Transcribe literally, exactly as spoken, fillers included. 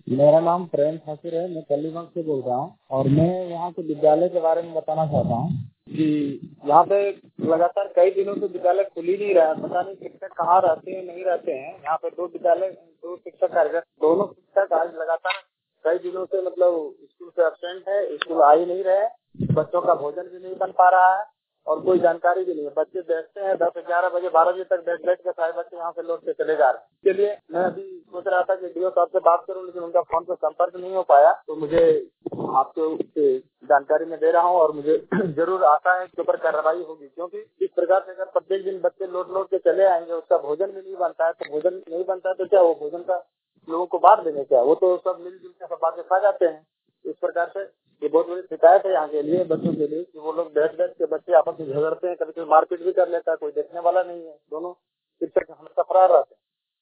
मेरा नाम प्रेम ठाकुर है। मैं टलीगंज से बोल रहा हूँ और मैं यहाँ के विद्यालय के बारे में बताना चाहता हूँ कि यहाँ पे लगातार कई दिनों से विद्यालय खुल ही नहीं रहा है। पता नहीं शिक्षक कहाँ रहते हैं, नहीं रहते हैं। यहाँ पे दो विद्यालय दो शिक्षक कार्यरत, दोनों शिक्षक आज लगातार कई दिनों से मतलब स्कूल से एब्सेंट है, स्कूल आ ही नहीं रहे। बच्चों का भोजन भी नहीं बन पा रहा है और कोई जानकारी भी नहीं है। बच्चे बैठते हैं दस ग्यारह बजे बारह बजे तक बैठ बैठ के सारे बच्चे यहाँ से लौट के चले जा रहे हैं। इसके लिए मैं अभी सोच रहा था कि डीओ साहब से बात करूं, लेकिन उनका फोन पे संपर्क नहीं हो पाया। तो मुझे आपको जानकारी में दे रहा हूं और मुझे जरूर आशा है इसके ऊपर कार्रवाई होगी, क्योंकि इस प्रकार से अगर प्रत्येक दिन बच्चे लौट लौट के चले आएंगे, उसका भोजन भी नहीं बनता है। तो भोजन नहीं बनता है तो क्या वो भोजन का लोगों को बांट देंगे क्या? वो तो सब मिलजुल के सब बातें खा जाते हैं। इस प्रकार से ये बहुत बड़ी शिकायत है यहाँ के लिए, बच्चों के लिए, कि वो लोग बैठ बैठ के बच्चे आपस में झगड़ते हैं, कभी कभी मारपीट भी कर लेता है, कोई देखने वाला नहीं है। दोनों शिक्षक हम तकरार रहते हैं।